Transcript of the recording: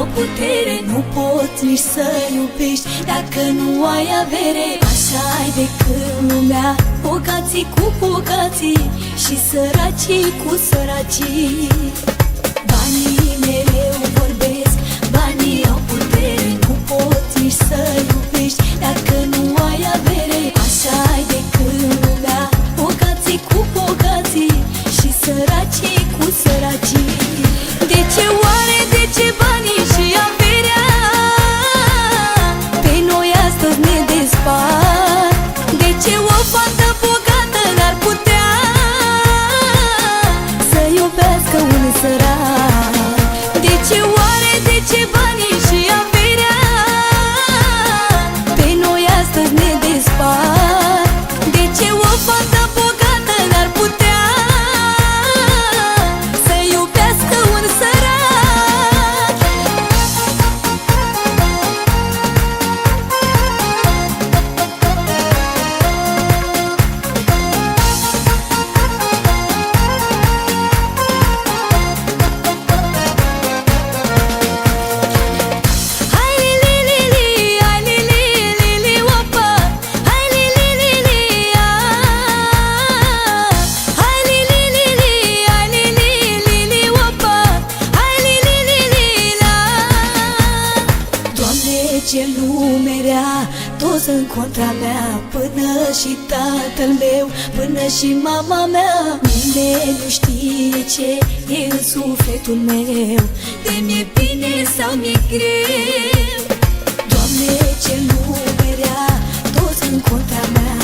putere, nu poți nici să iubești dacă nu ai avere. Așa-i decât lumea, bogații cu bogații și săracii cu săracii. Banii mereu vorbesc, banii au putere, nu poți nici să iubești dacă nu ai avere. Așa-i decât lumea, bogații cu bogații și săracii cu săracii. De ce oare, de ce banii și averea pe noi astăzi ne despart? De ce o fată bogată n-ar putea să iubească un sărac? De ce oare, de ce banii și averea pe noi astăzi ne despart? De ce o fată bogată n-ar putea să iubească un sărac? Ce lume rea, toți în contra mea, până și tatăl meu, până și mama mea. Nimeni nu știe ce e în sufletul meu, de mi-e bine sau mi-e greu. Doamne, ce lume rea, toți în contra mea,